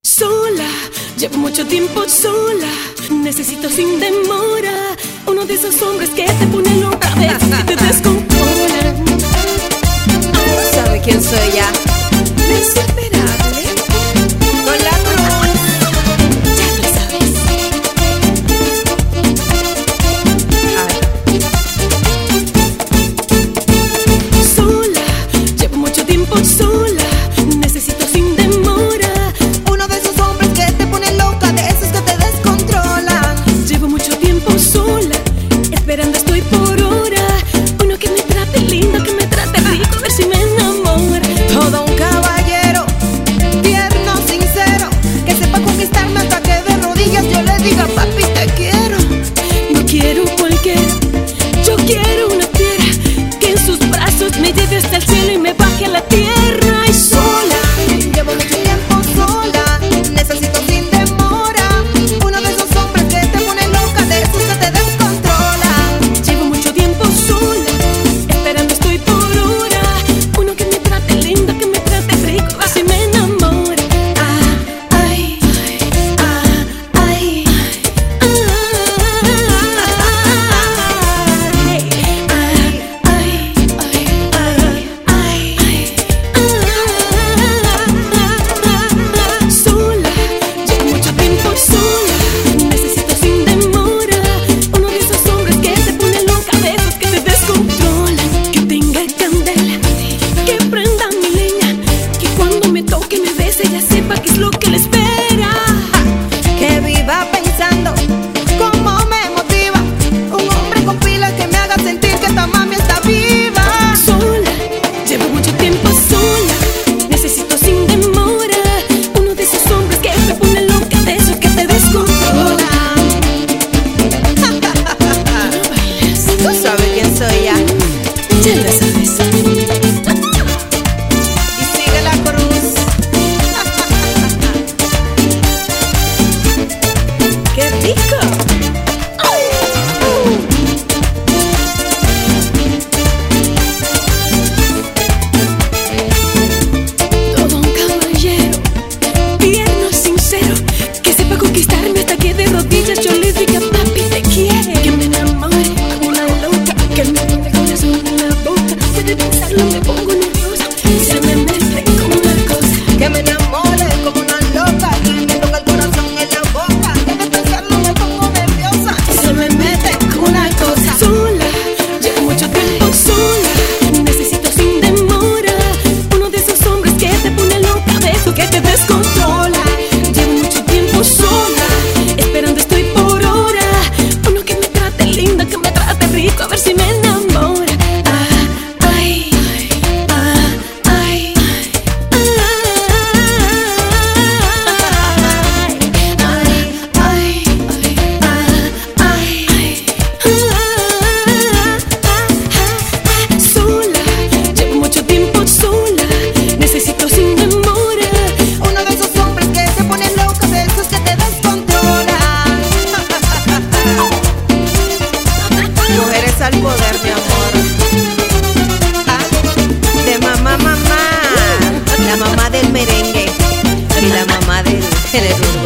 Sola, llevo mucho tiempo sola. Necesito sin demora uno de esos hombres que te ponen loca, a veces que te descontrolan. ¿Sabe quién soy ya? La insuperable Con la Cruz. Ya lo sabes. Sola, llevo mucho tiempo sola. Necesito sin demora Uno de esos hombres que te ponen loca, de esos que te descontrolan. llevo mucho tiempo sola. Esperando estoy por hora. Uno que me trate lindo, que me trate rico, a ver si me enamora. Todo un caballero, tierno, sincero, que sepa conquistarme hasta que de rodillas yo le diga: papi, te quiero. No quiero cualquiera, yo quiero una fiera que en sus brazos me lleve hasta el cielo y me baje a la tierra. Y sola, Llevo mucho tiempo sola, necesito sin demora uno de esos hombres que te ponen loca, de esos que te descontrolan. llevo mucho tiempo sola. Esperando estoy por hora. Uno que me trate lindo, que me trate rico, a ver si me enamora. Ay, ay, sola, llevo mucho tiempo sola. Necesito sin demora uno de esos hombres que te ponen loca, de esos que te descontrolan. Que tenga candela, que prenda mi leña, que cuando me toque me bese ya sepa qué es lo que le espera. Que viva pensando cómo me motiva un hombre con pilas que me haga sentir que esta mami está viva. Sola, llevo mucho tiempo sola. Necesito sin demora uno de esos hombres que te ponen loca, de esos que te descontrolan. No bailes, Tú sabes quién soy ya. ya lo sabes. Y sigue la cruz. ¡Qué rico! Todo un caballero, tierno, sincero, que sepa conquistarme hasta que de rodillas yo le diga: papi, te quiero. Que me enamore como una loca, que me ponga el corazón en la boca. De pensarlo me pongo nerviosa y se me mete como una cosa. Que me enamore como una loca, que me toca el corazón en la boca. Que de pensarlo me pongo nerviosa y se me mete como una cosa. Sola, llevo mucho tiempo sola. Necesito sin demora uno de esos hombres que te ponen loca, de esos que te descontrola. Llevo mucho tiempo sola, esperando estoy por hora. Uno que me trate linda, que me trate rico, a ver si me enamora. Ay, ay, sola, llevo mucho tiempo sola. Necesito sin demora Uno de esos hombres que te ponen loca, de esos que te descontrolan. Mujeres al poder, mi amor. De mamá, mamá. La mamá del merengue y la mamá del género urbano.